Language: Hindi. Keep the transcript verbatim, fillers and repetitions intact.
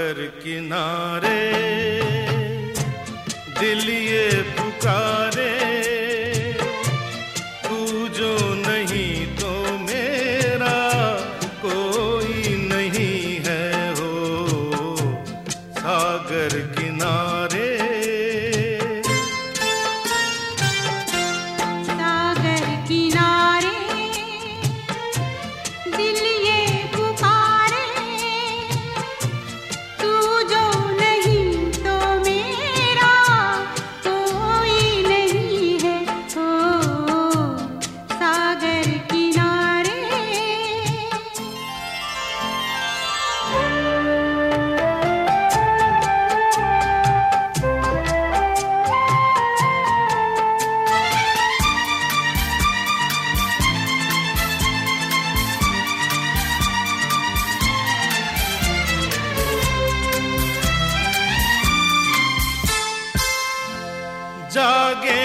सागर किनारे दिल ये पुकारे, तू जो नहीं तो मेरा कोई नहीं है हो सागर किनारे। सागर किनारे दिल ये पुकारे, तू जो नहीं तो मेरा कोई नहीं है हो सागर किनारे। जागे